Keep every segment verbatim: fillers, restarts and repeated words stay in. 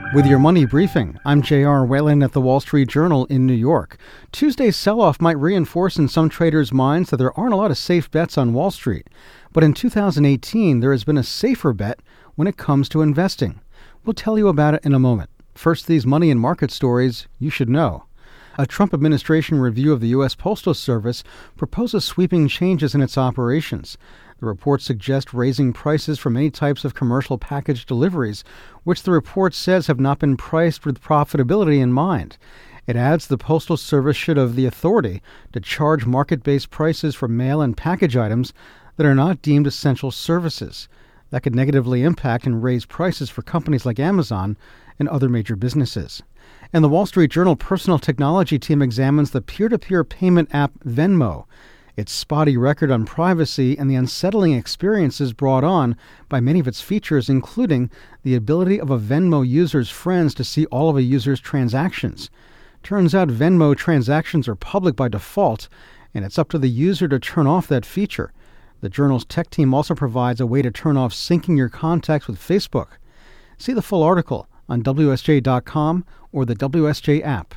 With your money briefing, I'm J R. Whalen at the Wall Street Journal in New York. Tuesday's sell-off might reinforce in some traders' minds that there aren't a lot of safe bets on Wall Street. But in two thousand eighteen, there has been a safer bet when it comes to investing. We'll tell you about it in a moment. First, these money and market stories you should know. A Trump administration review of the U S Postal Service proposes sweeping changes in its operations. The report suggests raising prices for many types of commercial package deliveries, which the report says have not been priced with profitability in mind. It adds the Postal Service should have the authority to charge market-based prices for mail and package items that are not deemed essential services. That could negatively impact and raise prices for companies like Amazon and other major businesses. And the Wall Street Journal personal technology team examines the peer-to-peer payment app Venmo, its spotty record on privacy, and the unsettling experiences brought on by many of its features, including the ability of a Venmo user's friends to see all of a user's transactions. Turns out Venmo transactions are public by default, and it's up to the user to turn off that feature. The Journal's tech team also provides a way to turn off syncing your contacts with Facebook. See the full article on W S J dot com or the W S J app.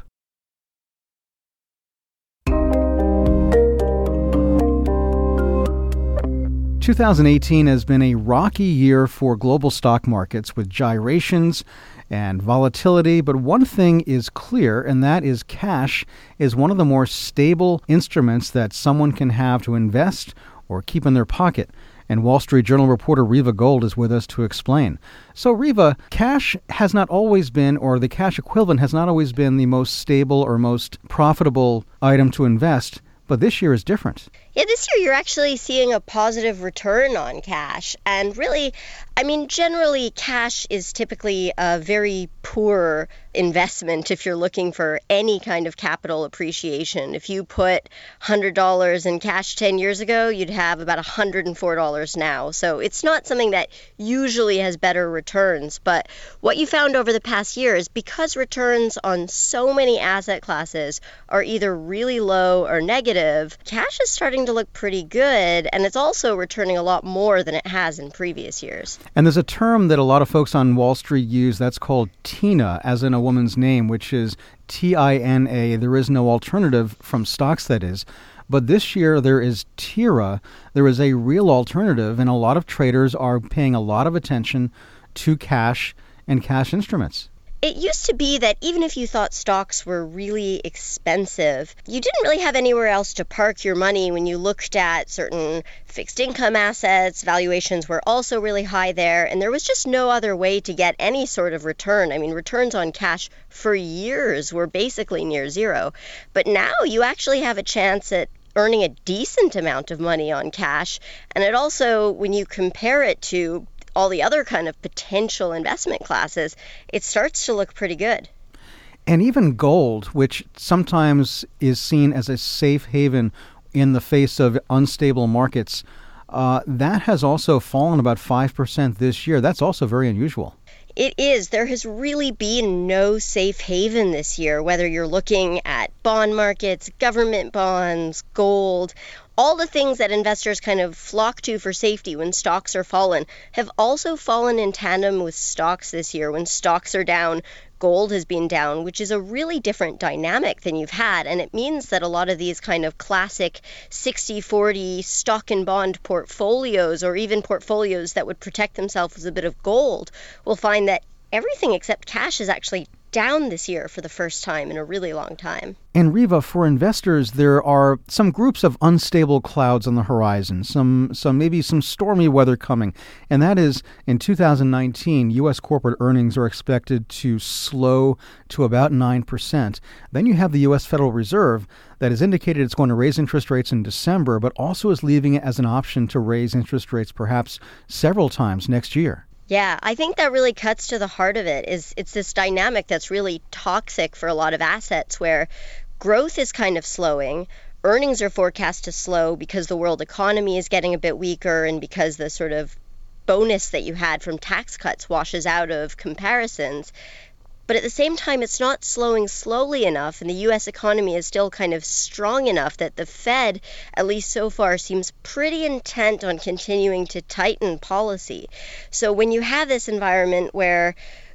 two thousand eighteen has been a rocky year for global stock markets with gyrations and volatility, but one thing is clear, and that is cash is one of the more stable instruments that someone can have to invest or keep in their pocket. And Wall Street Journal reporter Riva Gold is with us to explain. So Riva, cash has not always been, or the cash equivalent has not always been the most stable or most profitable item to invest, but this year is different. Yeah, this year you're actually seeing a positive return on cash. And really, I mean, generally cash is typically a very poor investment if you're looking for any kind of capital appreciation. If you put one hundred dollars in cash ten years ago, you'd have about one hundred four dollars now. So it's not something that usually has better returns. But what you found over the past year is because returns on so many asset classes are either really low or negative, cash is starting to look pretty good, and it's also returning a lot more than it has in previous years. And there's a term that a lot of folks on Wall Street use that's called TINA, as in a woman's name, which is T I N A. There is no alternative from stocks, that is. But this year there is TIRA. There is a real alternative, and a lot of traders are paying a lot of attention to cash and cash instruments. It used to be that even if you thought stocks were really expensive, you didn't really have anywhere else to park your money when you looked at certain fixed income assets. Valuations were also really high there, and there was just no other way to get any sort of return. I mean, returns on cash for years were basically near zero. But now you actually have a chance at earning a decent amount of money on cash. And it also, when you compare it to all the other kind of potential investment classes, it starts to look pretty good. And even gold, which sometimes is seen as a safe haven in the face of unstable markets, uh, that has also fallen about five percent this year. That's also very unusual. It is. There has really been no safe haven this year, whether you're looking at bond markets, government bonds, gold. All the things that investors kind of flock to for safety when stocks are fallen have also fallen in tandem with stocks this year. When stocks are down, gold has been down, which is a really different dynamic than you've had. And it means that a lot of these kind of classic sixty forty stock and bond portfolios, or even portfolios that would protect themselves with a bit of gold, will find that everything except cash is actually down this year for the first time in a really long time. And Riva, for investors, there are some groups of unstable clouds on the horizon, some some maybe some stormy weather coming. And that is, in two thousand nineteen, U S corporate earnings are expected to slow to about nine percent. Then you have the U S Federal Reserve that has indicated it's going to raise interest rates in December, but also is leaving it as an option to raise interest rates perhaps several times next year. Yeah, I think that really cuts to the heart of it. Is it's this dynamic that's really toxic for a lot of assets where growth is kind of slowing. Earnings are forecast to slow because the world economy is getting a bit weaker and because the sort of bonus that you had from tax cuts washes out of comparisons. But at the same time, it's not slowing slowly enough, and the U S economy is still kind of strong enough that the Fed, at least so far, seems pretty intent on continuing to tighten policy. So when you have this environment where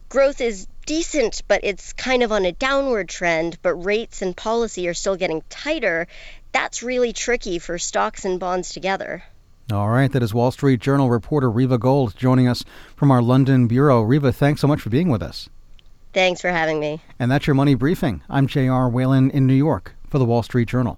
growth is decent, but it's kind of on a downward trend, but rates and policy are still getting tighter, that's really tricky for stocks and bonds together. All right, that is Wall Street Journal reporter Riva Gold joining us from our London bureau. Riva, thanks so much for being with us. Thanks for having me. And that's your Money Briefing. I'm J R. Whalen in New York for the Wall Street Journal.